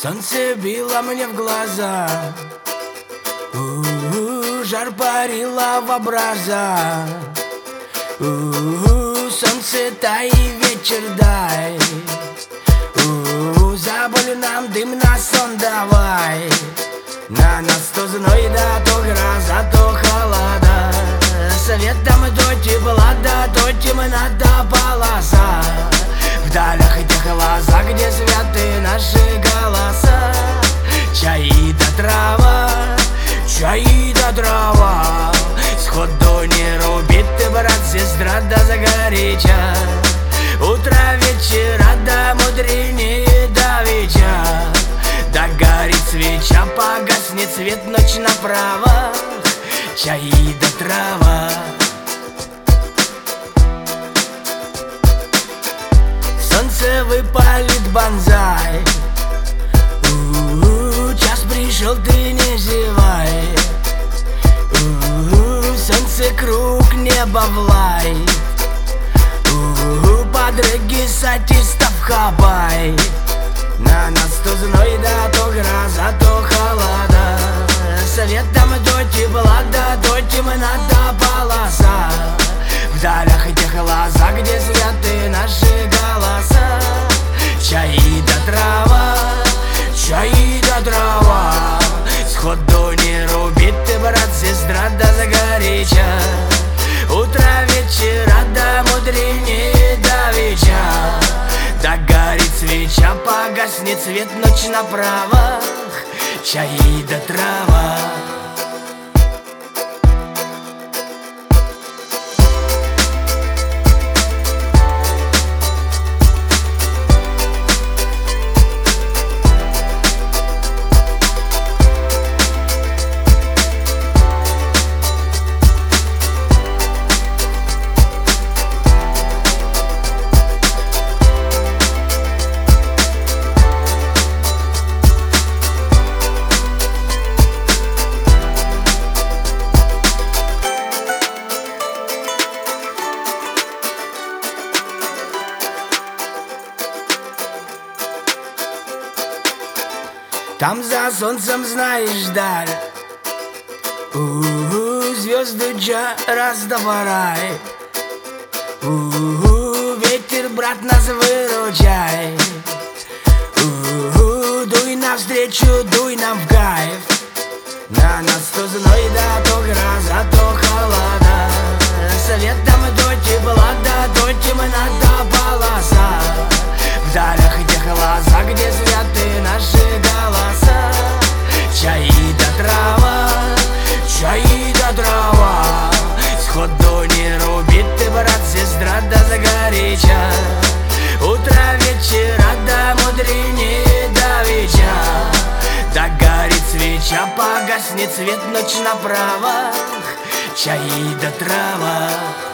Солнце било мне в глаза, жар парило в образа. Солнце тай, вечер дай, забыли нам дым на сон давай. На нас то зной, да то гроза, то холода. Светом то тепла, да то темнота полоса. В далях этих глазах, где святы наши голоса. Чай да трава, чай да трава. Сходу не рубит ты, брат, сестра, да загоряча. Утро вечера, да мудренее давеча. Да горит свеча, погаснет свет, ночь направо. Чай да трава. Солнце выпалит банзай. Час пришел, ты не зевай. Солнце круг, небо влай. Подруги сатистов хабай. На нас то зной, да то гроза, то холода. Светом то тепла, да то темнота полоса. В далях этих глазах, где святы наши голоса. Чай да трава, чай да трава. Сходу не рубит ты, брат, сестра, да загоряча. Утро вечера, да мудренее давеча. Да горит свеча, погаснет свет, ночь направо. Чай да трава. Там за солнцем, знаешь, даль, звезды джа раздавай. Ветер, брат, нас выручай. Дуй навстречу, дуй нам в кайф. На нас то зной, да то гроза, то холода. Светом то тепла, да то темнота полоса. В далях этих глазах, где святы наши голоса. Чай да трава, чай да трава. Сходу не рубит ты, брат, сестра, да загоряча. Утро вечера, да мудренее давеча. Да горит свеча, погаснет свет, ночь направо. Чай да трава.